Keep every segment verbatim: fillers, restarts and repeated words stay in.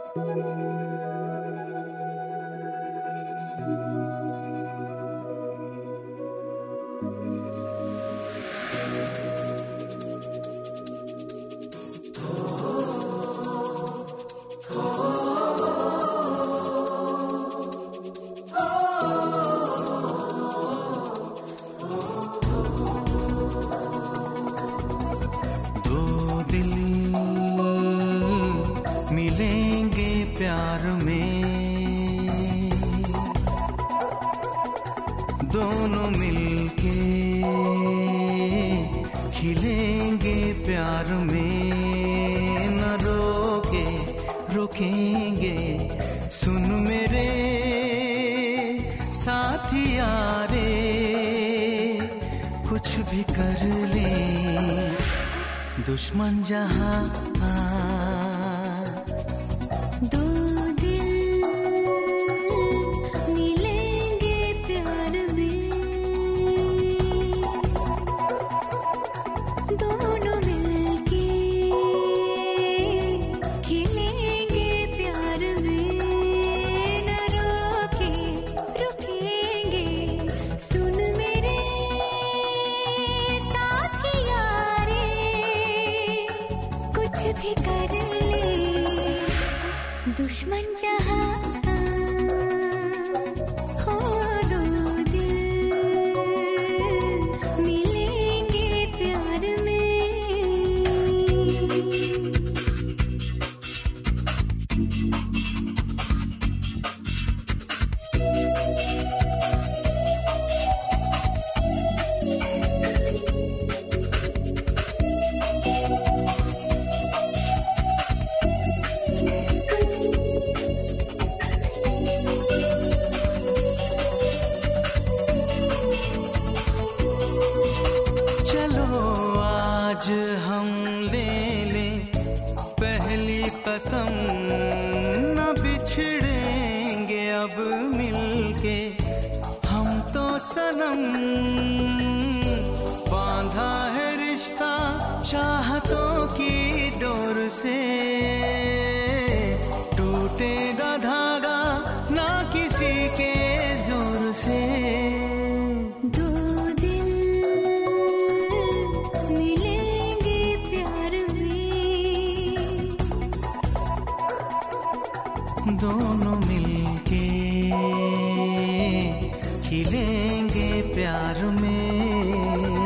प्यार में दोनों मिलके खिलेंगे प्यार में, न रोके रुकेंगे। सुन मेरे साथिया रे, कुछ भी कर ले दुश्मन जहां दो दिल मिलेंगे प्यार में, दोनों मिलके खिलेंगे प्यार में, न रोके रुकेंगे। सुन मेरे साथिया रे, कुछ भी कर दुश्मन जहां हो, दो दिल मिलेंगे प्यार में। आज हम ले लें पहली कसम, न बिछड़ेंगे अब मिलके हम तो सनम। बांधा है रिश्ता चाहतों की डोर से, टूटेगा धागा ना किसी के जोर से। दोनों मिलके खिलेंगे प्यार में।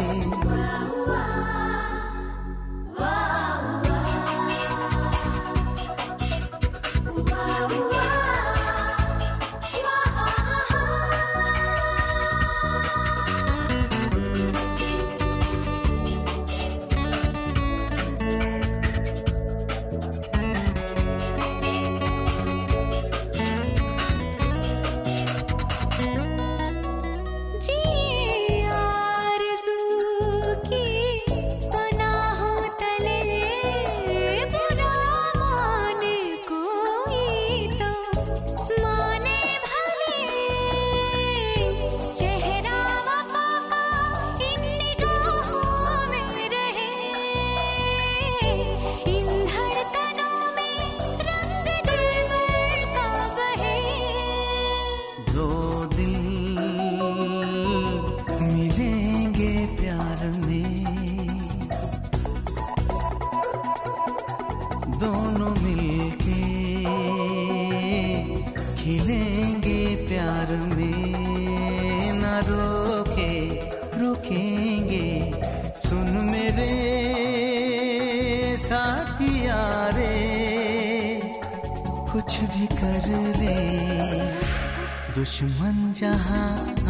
दोनों मिलके खिलेंगे प्यार में, न रोके रुकेंगे। सुन मेरे साथिया रे, कुछ भी कर ले दुश्मन जहां